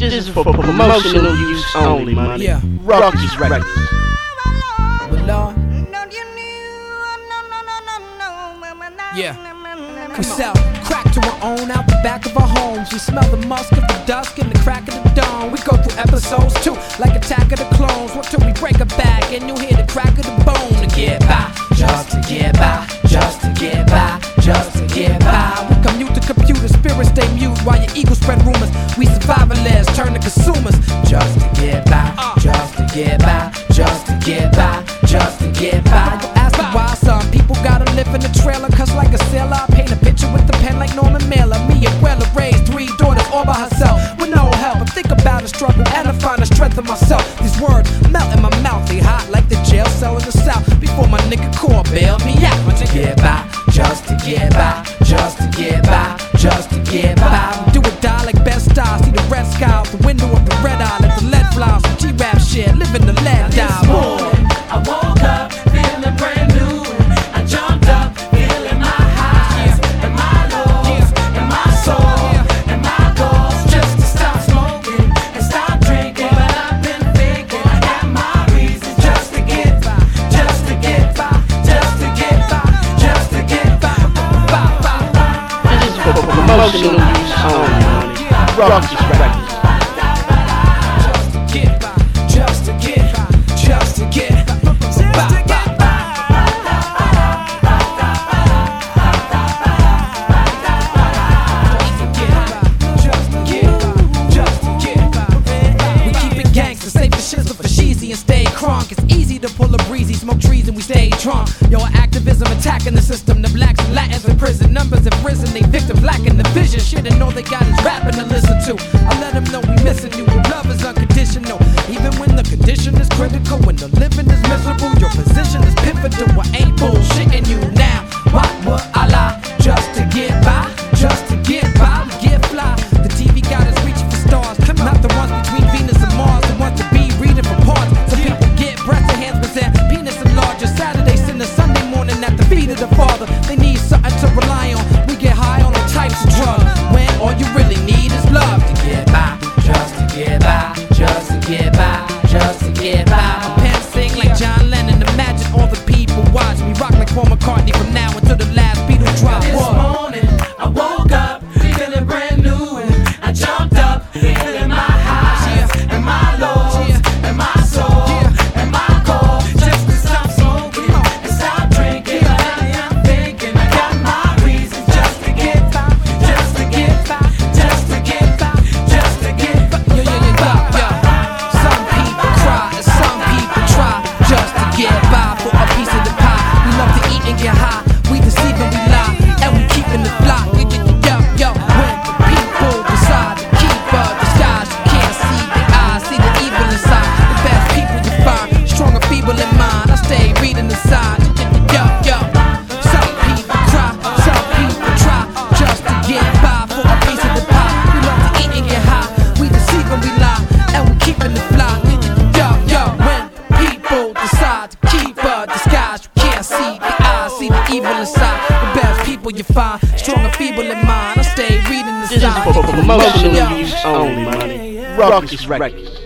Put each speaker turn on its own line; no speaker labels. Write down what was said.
This is for promotional use only, man.
Yeah.
Ruckus Records.
Well, Lord. Yeah. We sell crack to our own out the back of our homes. We smell the musk of the dusk and the crack of the dawn. We go through episodes too, like Attack of the Clones. What till we break a back and you hear the crack of the bone. To get by, just to get by, just to get by, just to get by. We commute to computer, spirits stay mute while your ego spread rumors. We survivalists turn to consumers. Just to get by, just to get by, just to get by, just to get by. You ask me why some people gotta live in the trailer, cause like a sailor I paint a picture with the pen like Norman Mailer. Me and Weller raised 3 daughters all by herself with no help. I think about the struggle and I find the strength in myself. These words melt in my mouth, they hot like the jail cell in the south. Before my nigga Core bailed me out. To get by, just to get by, just to get by, just to get by. We do or die like best style. See the red sky out the window of the red eye. Let the lead fly, some G-rap shit, living the lead die.
This morning I woke up feeling brand new. I jumped up feeling my highs and my lows and my soul and my goals. Just to stop smoking and stop drinking. But I've been thinking I got my reasons just to get by, just to get by, just to get by, just to get by.
This is for promotional use only, man. Ruckus Records.
Just to get by, just to get by, just to get by. We keep it gangsta, save the shizzle for sheezy and stay crunk. It's easy to pull a breezy, smoke trees and we stay drunk. Yo, activism attacking the system. The blacks and Latins in prison, numbers have risen. They victim lacking the vision. Shit, and all they got is rapping to listen to. I let them know we missing you. Love is unconditional, even when the condition is critical. When the living is miserable, your position is pivotal. I ain't bullshitting you now. Why would I lie? Just to get by, just to get by, we get fly. The TV got us reaching for stars, not the ones between Venus and Mars. The ones to be reading for parts. Some people get breast enhancements and penis enlarger. Saturday, Sunday, Sunday morning at the feet of the Father. They need something to rely on. We get high on all types of drugs when all you really need is love to get by, just to get by, just to get by, just to get by. My pen sing like John Lennon. Imagine all the people watch me rock like Paul McCartney from now until the last Beatle drop.
This morning I woke up feeling brand new. I jumped up feeling my highs and my lows and my soul and my goals. Just to stop smoking and stop drinking. Lately I'm thinking I got my reasons just to get by, just to get by, just to get by, just to get by.
Some people cry and some people try just to get by for a piece of the pie. We love to eat and get high. We deceive and we lie, and we keeping the fly. When the people decide to keep disguise, you can't see the eyes, see the evil inside. The best people you find, strong and feeble in mind. I stay reading the signs. Some people cry, some people try just to get by for a piece of the pie. We love to eat and get high. We deceive and we lie, and we keeping the fly. When people decide to keep disguise, you can't see the eyes, see the evil inside. The best people you find, strong and feeble in mind. I stay reading the
This is
signs.
for promotional use only, man. Ruckus Records.